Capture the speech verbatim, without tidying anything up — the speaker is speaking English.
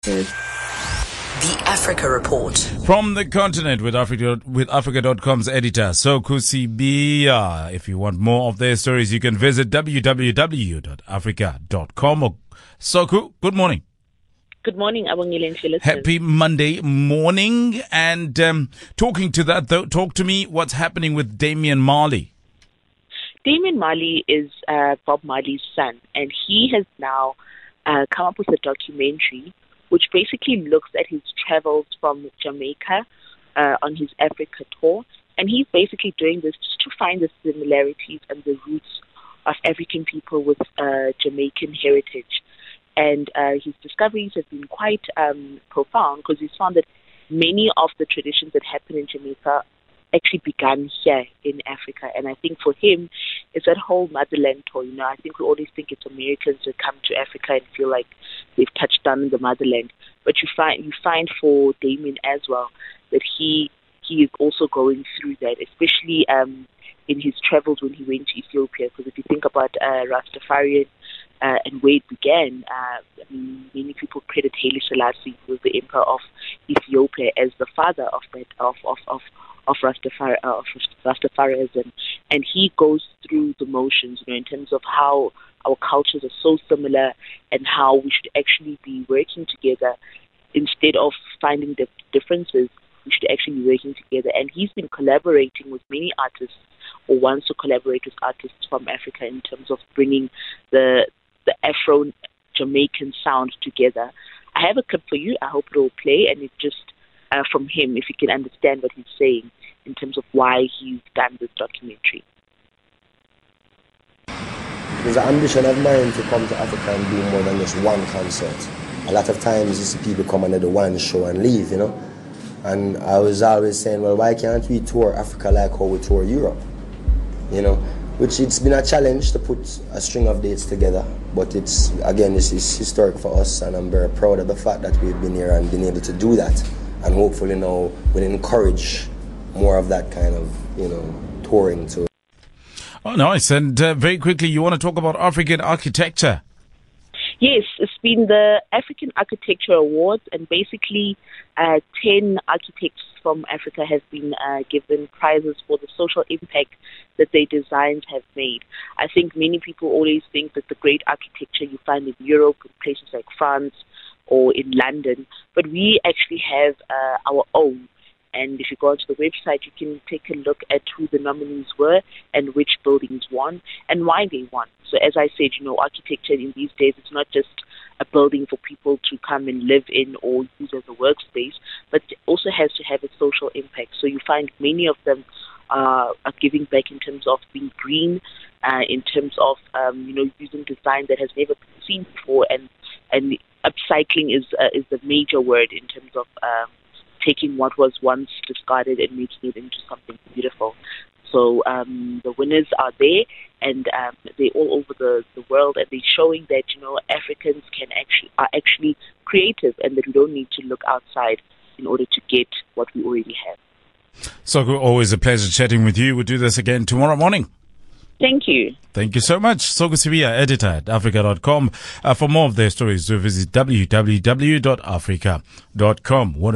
The Africa Report. From the continent with Africa, with Africa dot com's editor, Soku Sibiya. If you want more of their stories, you can visit w w w dot africa dot com. Or Soku, good morning. Good morning, Abongile and Phyllis. Happy Monday morning. And um, talking to that, though, talk to me what's happening with Damian Marley. Damian Marley is uh, Bob Marley's son, and he has now uh, come up with a documentary which basically looks at his travels from Jamaica uh, on his Africa tour. And he's basically doing this just to find the similarities and the roots of African people with uh, Jamaican heritage. And uh, his discoveries have been quite um, profound, because he's found that many of the traditions that happen in Jamaica actually began here in Africa. And I think for him, it's that whole motherland tour. You know, I think we always think it's Americans that come to Africa and feel like they've touched down in the motherland. But you find you find for Damian as well that he he is also going through that, especially um, in his travels when he went to Ethiopia. Because if you think about uh, Rastafarian uh, and where it began, uh, I mean, many people credit Haile Selassie, who was the emperor of Ethiopia, as the father of that of of of of Rastafari, uh, of Rastafarianism, and he goes through the motions, you know, in terms of how our cultures are so similar and how we should actually be working together instead of finding the differences. We should actually be working together, and he's been collaborating with many artists, or wants to collaborate with artists from Africa in terms of bringing the the Afro Jamaican sound together. I have a clip for you. I hope it will play, and it just. Uh, from him, if you can understand what he's saying in terms of why he's done this documentary. There's an ambition of mine to come to Africa and do more than just one concert. A lot of times you see people come and do one show and leave, you know. And I was always saying, well, why can't we tour Africa like how we tour Europe? You know, which it's been a challenge to put a string of dates together. But it's, again, it's, it's historic for us, and I'm very proud of the fact that we've been here and been able to do that. And hopefully now we'll encourage more of that kind of, you know, touring too. Oh, nice. And uh, very quickly, you want to talk about African architecture? Yes, it's been the African Architecture Awards, and basically uh, ten architects from Africa have been uh, given prizes for the social impact that their designs have made. I think many people always think that the great architecture you find in Europe, in places like France, or in London, but we actually have uh, our own. And if you go onto the website, you can take a look at who the nominees were and which buildings won and why they won. So as I said, you know, architecture in these days, it's not just a building for people to come and live in or use as a workspace, but it also has to have a social impact. So you find many of them uh, are giving back in terms of being green, uh, in terms of, um, you know, using design that has never been seen before, and and upcycling is uh, is the major word in terms of um, taking what was once discarded and making it into something beautiful. So um, the winners are there, and um, they're all over the, the world, and they're showing that, you know, Africans can actually are actually creative, and that we don't need to look outside in order to get what we already have. So always a pleasure chatting with you. We'll do this again tomorrow morning. Thank you. Thank you so much. Soku Sibiya, editor at africa dot com. Uh, for more of their stories, visit w w w dot africa dot com.